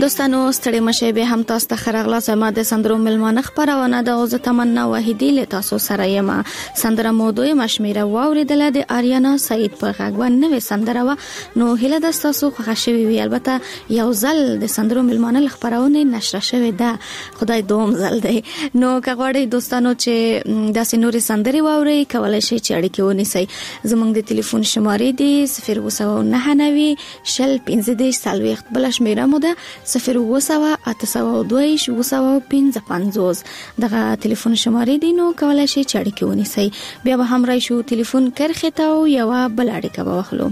دوستانو ستړي مشه به هم تاسو ته خرغلا سما د سندرو ملمانه خبرونه د اوز تمنا وحیدی له تاسو سره یم. سندره مودوی مشمیره واوریدله د آریانا سعید په غوږ نوې سندره و. نو هله د تاسو خوښ شوی وی البته یو ځل د سندرو ملمانه خبرونه نشر شوی ده خدای دوم ځل دی. نو کغواړی دوستانو چې د سينوري سندري واوري کولای شي چې اړیکه ونیسي. زموږ د ټلیفون شمارې دي صفر نه نه شل پنځه دېرش سلويخت بل شمیره مو ده صفر وسوا اته دویش وسوا پنځه پنځوس. دغه ټلیفون شمارې دي نو کولای شي چې اړیکه ونیسي. بیا به هم راشو ټلیفون کرخه ته او یو بل اړیکه به واخلو.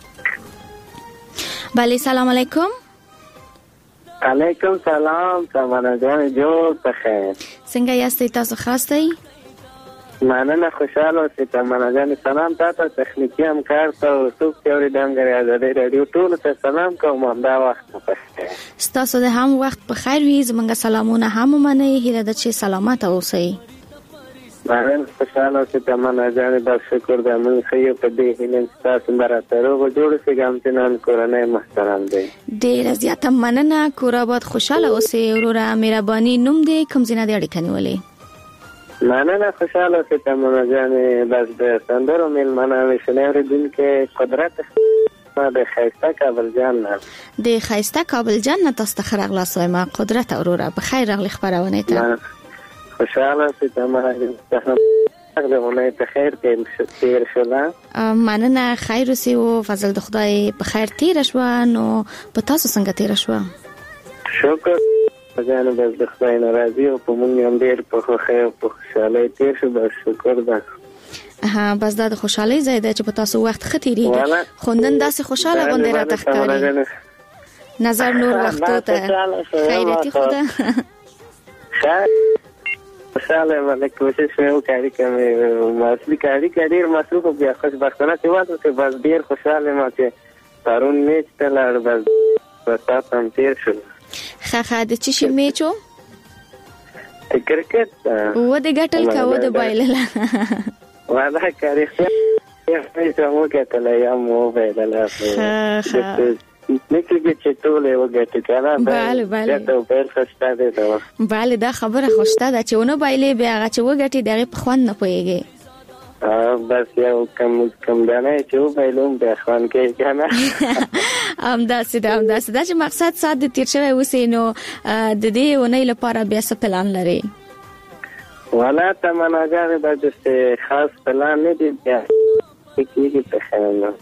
بله سلام علیکم. علیکم سلام سمانه جان جوړ بخیر. څنګه یاستئ تاسو خاصئ؟ مننه خوشاله اوسئ سمانه جان. سلام تاسو تخنیکی همکار ته او څوک چې اورېدونکي ازادي رادیو ټول ته سلام کوم. همدا وخت مو بخیر. ستاسو د هم وخت په خیر وي. زمونږ سلامونه هم منئ. هیله ده چې سلامت اوسئ. مننه خوشاله اوسئ سمانه جان. بس شکر د من خیر په دې هیله تاسو برابر روغ جوړ شئ. ګامتنان کورنۍ محترم دی. ډیر زیاته مننه. کور آباد خوشاله اوسئ. وروره مهرباني نوم دی کوم ځای نه اړیکه نیولې؟ مننه خوشاله اوسئ سمانه جان. بس د سندرو ملمانه وشنه دن کې قدرت د خیسته کابل جان نه د خیسته کابل جان نه تاسو ته خرغلا سوما قدرت اوروره په خیر راغلی خبرونه ته. خوشاله اوسئ سمانه جان. خبرونه ته خیر کې تیر شولا. مننه خیر اوسئ او فضل د خدای په خیر تیر شو. نو په تاسو څنګه تیر شو؟ شکر جانو بس د خدای ناراضي او په مونږ هم ډیر په خوښه او په خوشاله تیر شو. بس شکر ده. ها بس دا د خوشحالي ځای دی چې په تاسو وخت ختیریږي. خو نن داسې خوشاله غونډه را تخکاری. نظر نور وختو ته خیرتي خدا خوشاله مله کوشش مې وکړې کوم ماسلی کاری کاری مصروف بیا خوشبختانه چې واده ته بس ډیر خوشاله ما چې پرون میچ ته لار بس بس تام تیر شو. خخه د چی شي میچو؟ کرکټ. و د ګټل کا و د بایلل. واده کاری خې سمو کتل یا مو بایلل. خه نکړي چې ټول یو ګټه کړه. bale bale دا په خوشته ده. bale دا خبره خوشته ده چې ونه بایلې بیا هغه چې و ګټي دغه په خوان نه پويږي. بس یو کم کم دانه چې و بایلوم د خوان کې کنه. ام دا سده ام دا سده چې مقصد ساده تیر شوی وسینو د دې ونې لپاره بیا څه پلان لري؟ ولا تمنا جان د خاص پلان نه دی. بیا کیږي په خیال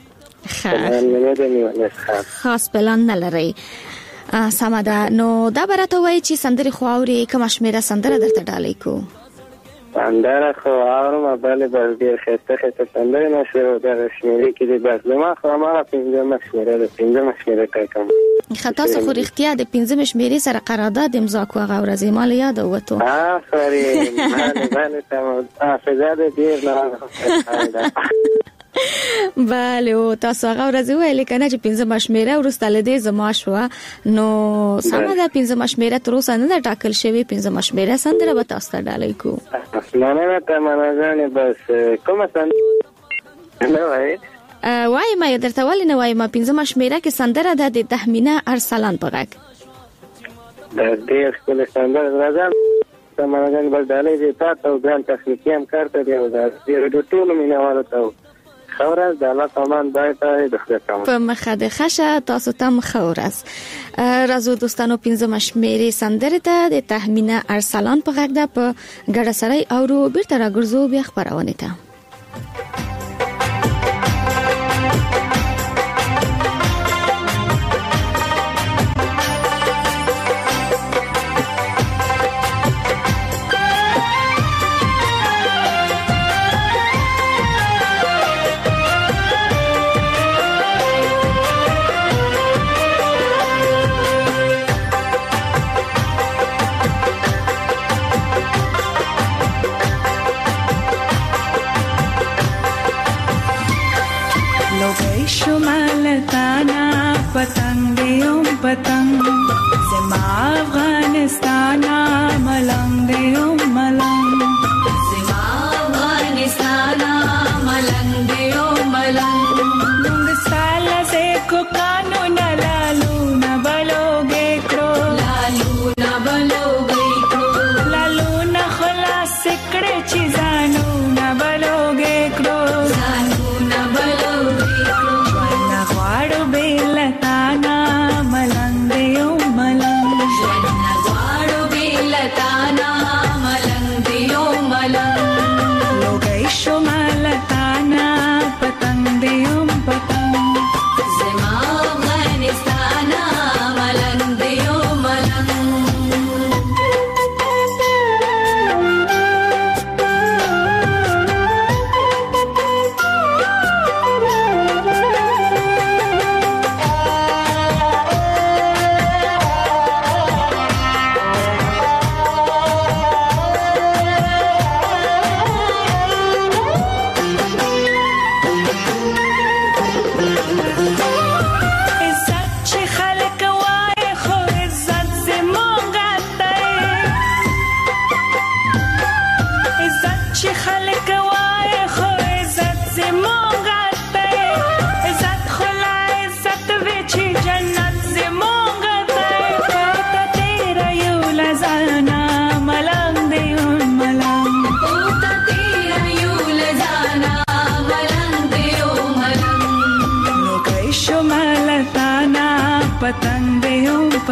خاص پلان نه لري. سماده. نو دا برته وای چې سندري خواوري کوم شمیره سندره درته ډالې کو؟ سندره خو اورم بل بل ډیر خسته خسته سندره نشو د شمیره کې د بس ما خو ما پنځه مشمیره د پنځه مشمیره کوم. خطا څه خو اختیار د پنځه مشمیره سره قرارداد امضا کو غو ورځې مال یاد وته. آفرین مال مال تمام. افزاده ډیر نه bale او تاسو هغه ورځ ویل کنه چې پنځه مشمیره ورسته لدې زما شو. نو سمه ده پنځه مشمیره تر اوسه نه ټاکل شوی. پنځه مشمیره سندره به تاسو ته ډالې کو. نه نه ته منځنه بس کومه سندره نه وای وای ما درته ولې نه وای ما پنځه مشمیره کې سندره ده د تهمینه ارسلان په غږ. د دې خپل سندره راځم ته منځنه بل ډالې دي تاسو ځان تخنیکی هم کار ته دی او دا د ټولو مینوالو ته خورز د الله تمام دای ته د خدای په مخه د خشه تاسو ته خورز. راځو دوستانو پنځه مشمیره سندره ته د تهمینه ارسلان په غږ ده په ګډه سره اورو. بیرته راګرځو بیا خبرونه ته.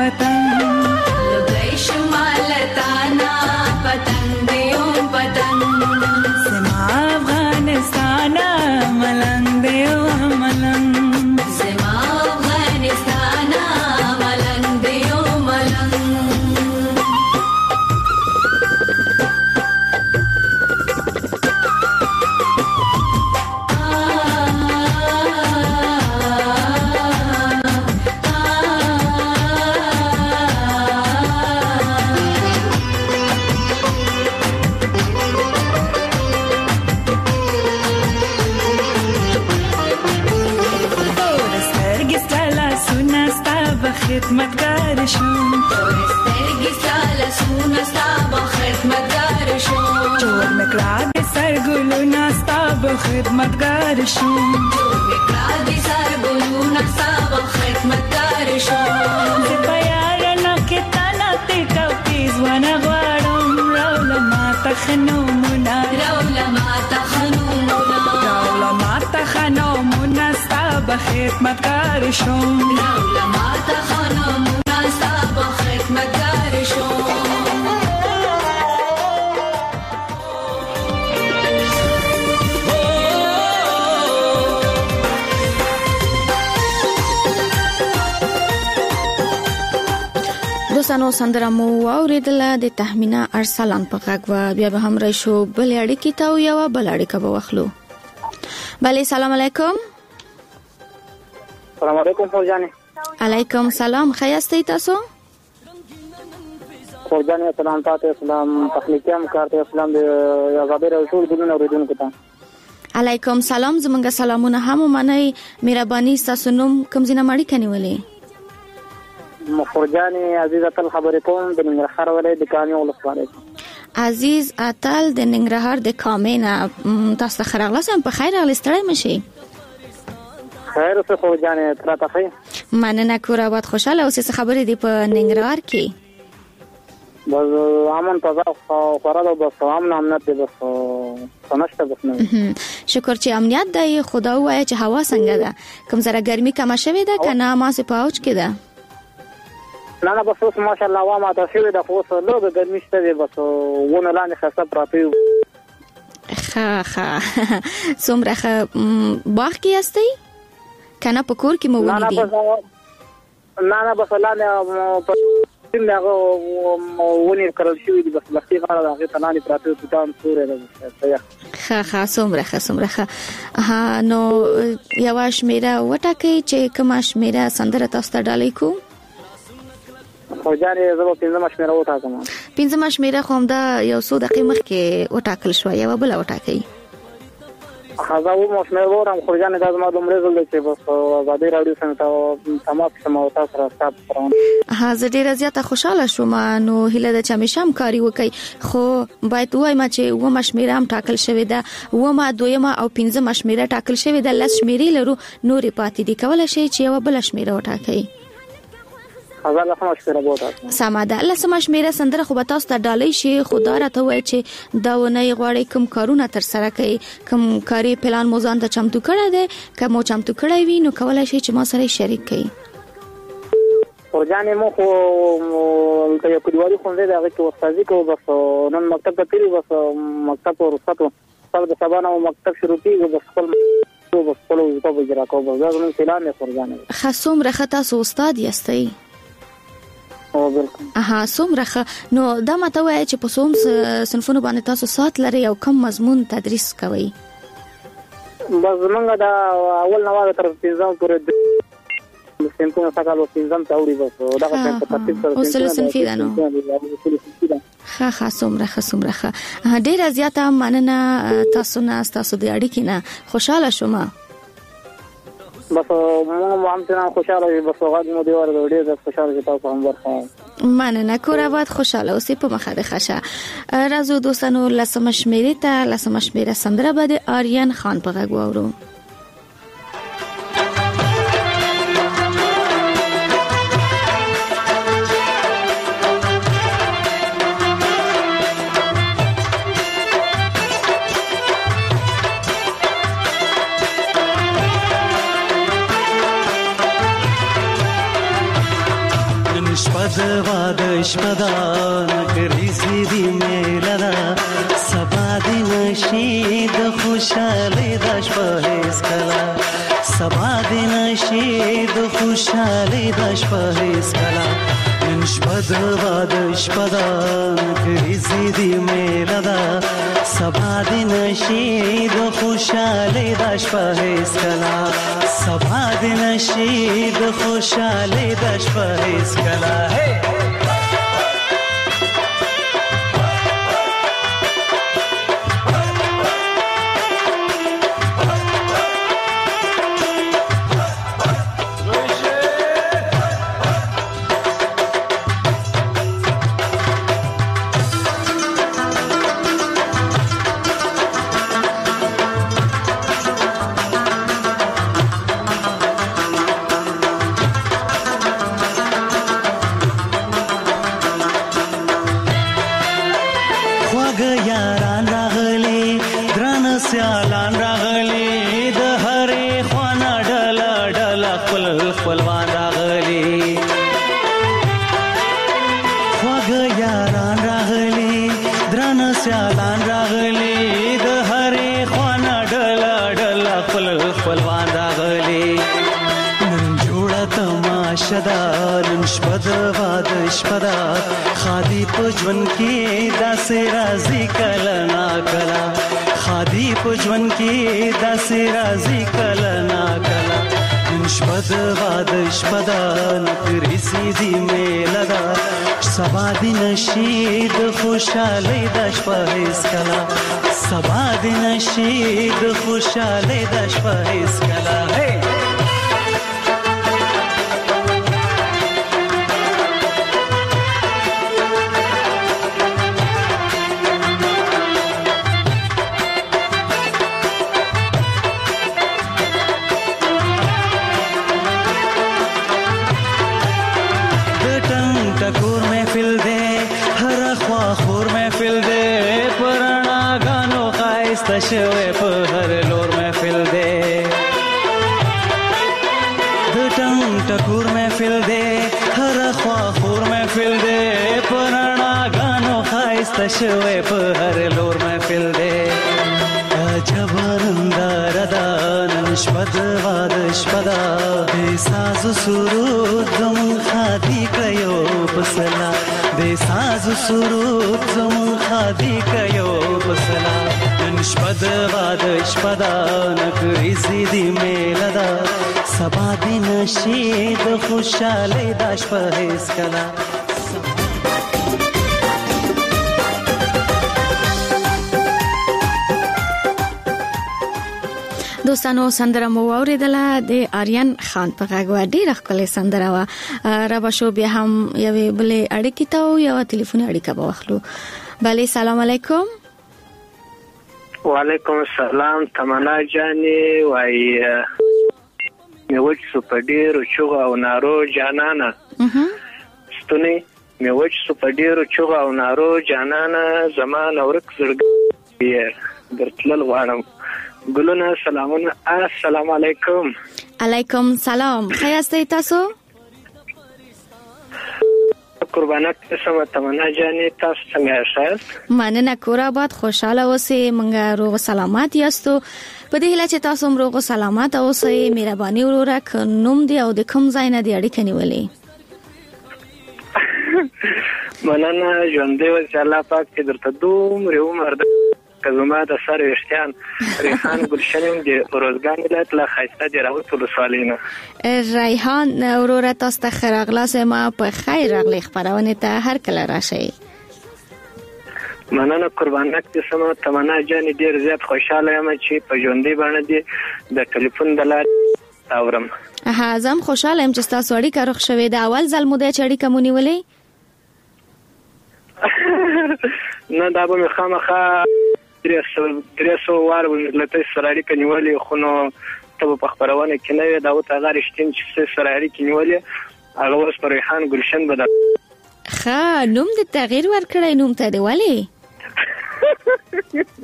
پتنګ لګای شمالتانا پتنګ دیوم پتنګ زما افغانستان ملنګ دیو ملنګ زما افغانستان ملنګ دیو ملنګ خدمتګار شوم سترګې ساله سونه ستا به خدمتګار شوم جوړ مکړه د سرګلونه ستا به خدمتګار شوم جوړ مکړه د سرګلونه ستا به خدمتګار شوم زه په یارانه کې تانا ته ټوکیز ونه غواړم راوله ماته ښه نومونه راوله ماته ښه نومونه راوله ماته ښه نومونه ستا به خدمتګار شوم راوله ماته ښه نومونه ستا به خدمتګار شوم دوستانو سندره مو اوریدله د تهمینا ارسلان په غږ و بیا به هم راشو بل اړیکې ته او یو بل اړیکه به واخلو. بله سلام علیکم. سلام علیکم فوجانه. علیکم سلام. خیاستی تاسو؟ فوجانه سلام تاسو سلام تخلیقیم کارته اسلام د آزادی رسول ګلونه اوریدونکو ته. علیکم سلام. زمونږ سلامونه هم منئ. مهرباني تاسو نوم کوم ځای نه مړی کنيولې؟ مخرجاني عزیز اتل خبرې کوم د ننګرهار ولایت د کامې ولسوالۍ. عزیز اتل د ننګرهار د کامې نه تاسو خراغلاسم په خیر اغلستړی مشي. خیر اوسه فوجانه تر تاسو مننه کور آباد خوشاله اوسه خبرې دی په ننګرهار کې. بس امن تازه خورا بس امن امنیت دی بس سمشته بس نه. شکر چې امنیت دی. خدا وایي چې هوا څنګه ده؟ کوم زره ګرمي کم شوه ده کنه ما سه پاوچ کې ده؟ نه نه بس ماشاءالله وا ما تاسو د فوس له د ګرمي شته دی بس ونه لاندې خاصه پراته. ښه ښه څومره ښه باغ کې یاستئ کنه په کور کې مو ولې دي؟ نه نه بس لاندې په څنګه ونی کړل شوې دي بس لختي غاړه هغه تنانې پراته توتان سورې ده. ښه ښه څومره ښه څومره ښه. ها نو یو شمیره وټاکئ چې کوم شمیره سندره تاسو ته ډالۍ کو؟ فوجانه زه په پنځمه شمیره وټاکم. پنځمه شمیره خو دا یو څو دقیقې مخکې وټاکل شو. یو بل وټاکئ. هغه و مو شمیر ورم خورجانه د زما د مرزل د چې بس آزادی راډیو څنګه تمام سمو تاسو را ستاب پرون. ها زه ډیره زیاته خوشاله شوم. نو هله د چمیشم کاری وکي خو باید وایم چې و مشمیره هم ټاکل شوی ده. و ما دویمه او پنځمه شمیره ټاکل شوی ده. لس شمیرې لرو نورې پاتې دي. کولای شي چې یو بل شمیره وټاکئ. هغه لسمه شمیره وټاکم. سمه ده. لسمه شمیره سندره خو به تاسو ته ډالۍ شي. خدا راته وایي چې دا ونه غواړي کوم کارونه تر سره کوي کوم کاری پلان مو ځان ته چمتو کړی دی کوم چمتو کړی وي نو کولای شي چې ما سره شریک کړي. ورجانې مو خو یو کډوالي خو دې هغه کې استادي کو بس نن مکتب ته تیری بس مکتب ورسته سره د سبانه مکتب شروع کیږي بس خپل بس خپل وظیفه اجرا کوو. بس دا زموږ پلان دی ورجانې. خاصوم رخه تاسو استاد یاستئ؟ او بالکل. اها څومره نو دا ماته وایي چې په څوم صنفونو باندې تاسو سات لري او کم مضمون تدریس کوي؟ بس موږ دا اول نو تر پنځم پورې د صنفونو څخه لو پنځم ته وړي بس دا څنګه په ترتیب سره اصول صنفي ده نو. ښه ښه څومره ښه څومره ښه. ډیره زیاته مننه تاسو نه تاسو د اړیکې نه خوشاله شوم. بس مو هم څنګه خوشاله وي بس غږ مو دی ورته ډېر خوشاله چې تاسو هم ورخه. مننه کور آباد خوشاله اوسې په مخه د خشه. راځو دوستانو لسمه شمیرې ته. لسمه شمیره سندره به د آریان خان په غږ واورو. شپدا نګریزي دی میلدا سبا دی نشي د خوشاله د شپه هیڅ کلا سبا دی نشي د خوشاله د شپه هیڅ کلا نن شپه د باد شپدا نګریزي دی میلدا سبا دی نشي د خوشاله د شپه هیڅ کلا سبا دی نشي د خوشاله د شپه هیڅ کلا خادي پجون کې داسې راځي کله نا کلا خادي پجون کې داسې راځي کله نا کلا نشبد باد شپدا نکرسي دي میلدا سبا دي نشي د خوشاله د شپه هیڅ کلا سبا دي نشي د خوشاله د شپه هیڅ کلا شوه په هر لور محفل دی د ټنګ ټکور محفل دی هر خوا خور محفل دی پرانا غانو خایسته شوه په هر لور محفل دی جبرندار دان شپد واد شپدا دې ساز سرود زم خادي کيو بسلا دې ساز سرود زم خادي کيو بسلا شپد واد شپدا نکریزي دی میلدا سبا دی نشي د خوشاله د شپه هیڅ کلا دوستانو سندره مو اوریدله د آریان خان په غږ ډیره ښکلې سندره وا را بشو بیا هم یوې بلې اړیکې ته یو ټلیفون اړیکه به واخلو بله سلام علیکم وعلیکم السلام تمنا جانې وای مې وچ سپر ډیرو چوغه او نارو جانانا ستونی مې وچ سپر ډیرو چوغه او نارو جانانا زمان اورک زړګي درتل غواړم ګلونه سلامونه السلام علیکم علیکم سلام خیاستئ تاسو قربانت سم تمنا جانې تاسو څنګه یاست مننه کور آباد خوشاله اوسئ مونږ روغ سلامات یاستو په دې هیله چې تاسو هم روغ سلامات اوسئ مهرباني وروره ک نوم دی او د کوم ځای نه دی اړیکه نیولې مننه ژوندې و چې الله پاک دې درته دومره عمر کزما د سر وشتيان ریحان ګلشنم د روزګان ولایت له خاصه دی راوته وسالینه ریحان اورورا تاسو ته خراغلاسه ما په خیر راغلی خبرونه ته هر کله راشي مننه قربانک دې سم تمنا جان ډیر زیات خوشاله یم چې په ژوندۍ باندې د ټلیفون د لارې اورم ها زم خوشاله یم چې تاسو اړیکه روښ شوې د اول ځل مو د اړیکه مونږ ولې نه دا به خامخا درېسو وار لته سراری کنيولې خو نو ته په خبرونه کې نه دا و ته غارشتین چې سراری کنيولې هغه اوس پر ریحان ګلشن بدل ښه نوم د تغییر ورکړی نوم ته دی ولی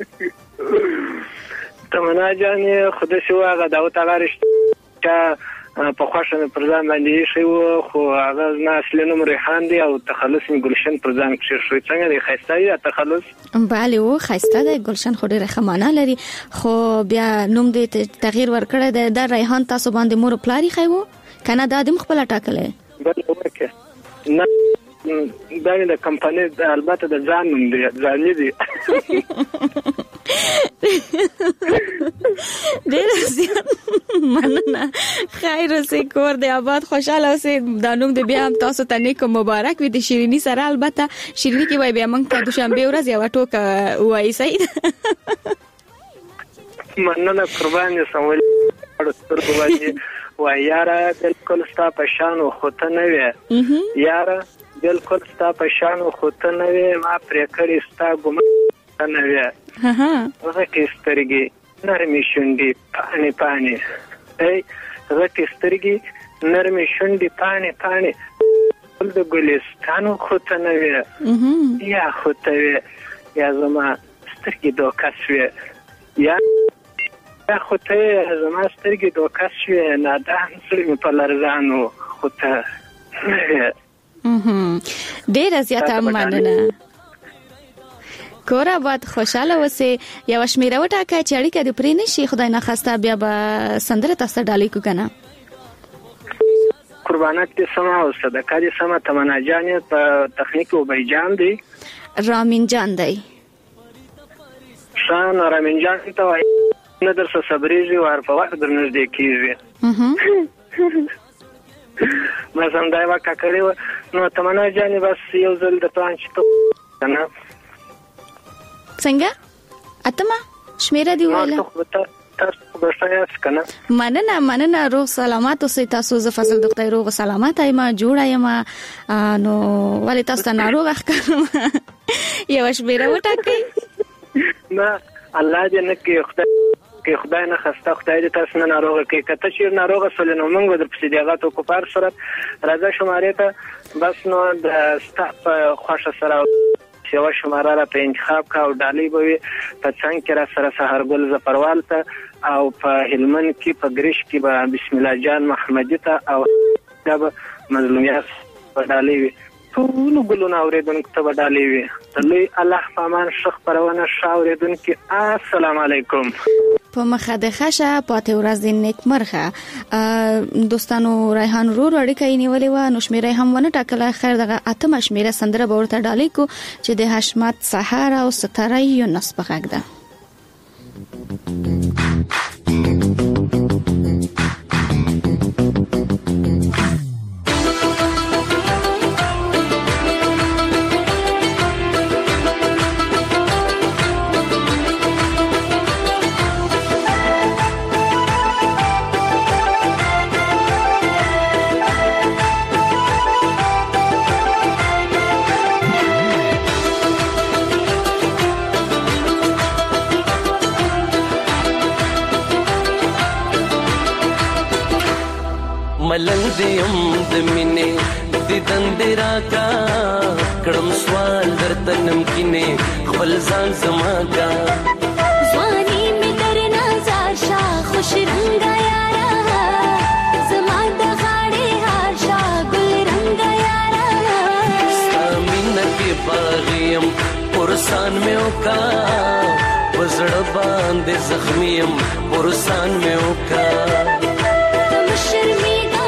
تمنا جان خود شو هغه دا و ته غارشت چې په خوښه پر ځان باندې شي وو خو هغه نه اصلي نوم ریحان دی او تخلص یې ګلشن پر ځان کې شوی. څنګه دی خاصه یا تخلص؟ bale و خاصه دی ګلشن خو ډیره خمانه لري خو بیا نوم دې تغییر ورکړی دی د ریحان تاسو باندې مور پلاری خایو کنه د ادم خپل ټاکلې بل ورکه نه دا د کمپنی البته د ځان نوم دی ځان دی ډیر زیات مننه خیر اوسې کور دې آباد خوشاله اوسې دا نوم دې بیا هم تاسو ته نیک مبارک وي د شیرینی سره البته شیرینی کې وای بیا موږ ته دوشنبه ورځ یو ټوکه وای سید مننه قربان سمول سترګو باندې وای یاره بالکل ستا په شان خو ته نه وې یاره بالکل ستا په شان خو ته نه وې ما پرې کړې ستا ګمان نه وې ها ها زکه سترګې نرمې شونډې پانی پانی ای زکه سترګې نرمې شونډې پانی پانی ول د ګلستانو خو ته نه وې یا خو ته وې یا زما سترګې دوکاس وې یا یا خو ته زما سترګې دوکاس وې نادان سړی په لرزانو خو ته ډیر زیاته مننه کور آباد خوشاله اوسې یو شمیره وټاکه چې اړیکه دې پرې نشي خدای نه خواسته بیا به سندره تاسو ډالۍ کو کنه قربانات دې سما او صدقه دې سما تمنا جان په تخنیک او بیجان دی رامین جان دی شان رامین جان ته وای نه درس صبرېږي ور په وخت درنږدې کیږي ما سم دا وکړه کړو نو تمنا جان بس یو ځل د پلان چې کنه څنګه اتما شمیره دی ویله تاسو به څنګه کنه مننه مننه روغ سلامات اوسئ تاسو ز فضل د خدای روغ سلامات ایم جوړه یم نو ولې تاسو ته ناروغ ښکارم یو شمیره وټاکئ نه الله دې نه کې خدای کې خدای نه خسته خدای دې تاسو نه ناروغ کې کته چې ناروغ سره نو موږ د پسیدغات او کوپار سره راځه شماره ته بس نو د ستاپ خوښه سره یو شماره را په انتخاب کا او ډالۍ به په څنګه کې را سره سحرګل زفروال ته او په هلمند کې په ګریش کې به بسم الله جان محمدی ته او د مظلومیت په ډالۍ ټول ګلونه اوریدونکو ته ډالۍ وي لوی الله پامان شخ پرونه شاوریدونکو السلام علیکم په مخه د خشه پاتې ورځ د نیک مرخه دوستانو ریحان رور اړیکې نیولې و نو شمیره هم ونه ټاکله خیر دغه اتم شمیره سندره به ورته ډالۍ کو چې د حشمت سحر او ستاره یو نسب غږ ده ملنګ دیم د مینې د دندرا کا کړم سوال درته نمکینه خپل ځان زما کا ځواني می درنا زاشا خوش رنگ یارا زما د غاړې هاشا ګل رنگ یارا سامینه کې باغیم پرسان مې وکا وزړ باندې زخمیم پرسان مې وکا شرمی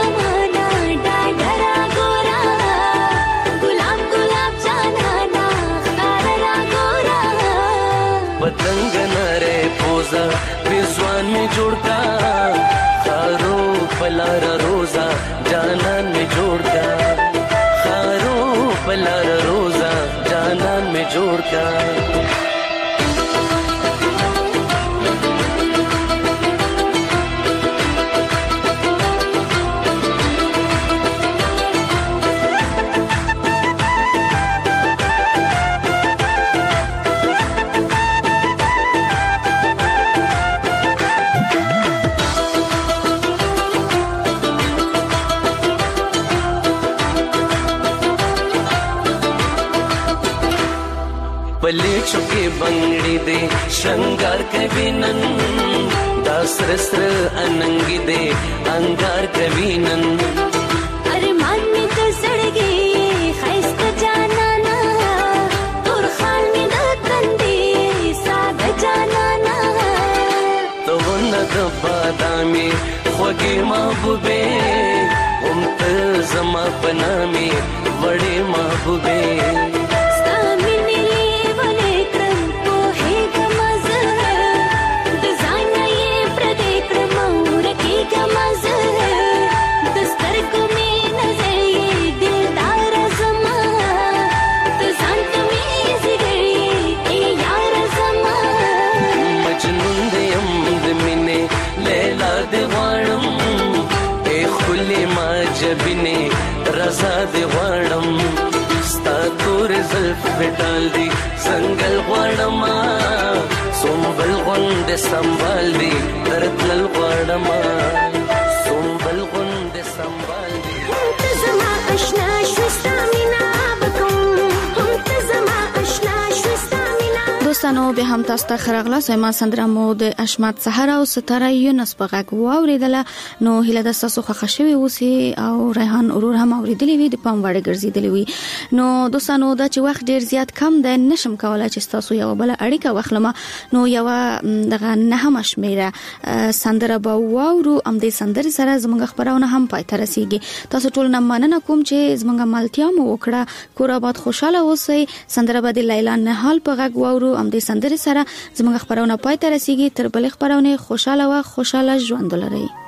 पतंग नरे पोजा विजवान में जोड़ता खारो पलार रोजा जानन में जोड़ता खारो पलार रोजा जानन में जोड़ता पले चुके बंगड़ी दे श्रृंगार के बिनन दा سر سر اننګ دې انګار کوي نن ارمان می د زړګي خیسته جانانا تور خال می د تندې ساده جانانا تو نه د بادامي خوږې محبوبې هم ته زما پنامي وړې محبوبې جبینه رضا دی غواړم ستا تور زلف پټال دی سنگل غواړم سومبل غوند سنبال دی درتل غواړم سومبل غوند سنبال دی ته زما آشنا شوستا مینا بکم ته زما آشنا شوستا مینا دوستانو به هم تاسو ته خرغلا سیما سندره مو د اشمت سحر او ستاره یونس په غږ واوریدله نو هله د تاسو خوښ شوی اوسي او ریحان اورور هم اوریدلی وي د پام وړ ګرځیدلی وي نو دوستانو دا چې وخت ډیر زیات کم ده نشم کولای چې تاسو یو بل اړیکه واخلم نو یو دغه نه هم شمیره سندره به واورو ام دې سندره سره زموږ خبرونه هم پای تر رسیدي تاسو ټول نه مننه کوم چې زموږ ملتیا مو وکړه کور آباد خوشاله اوسئ سندره به د لیلا نهال په غږ واورو ام دې سندره سره زموږ خبرونه پای تر رسیدي تر بل خبرونه خوشاله او خوشاله ژوند ولرئ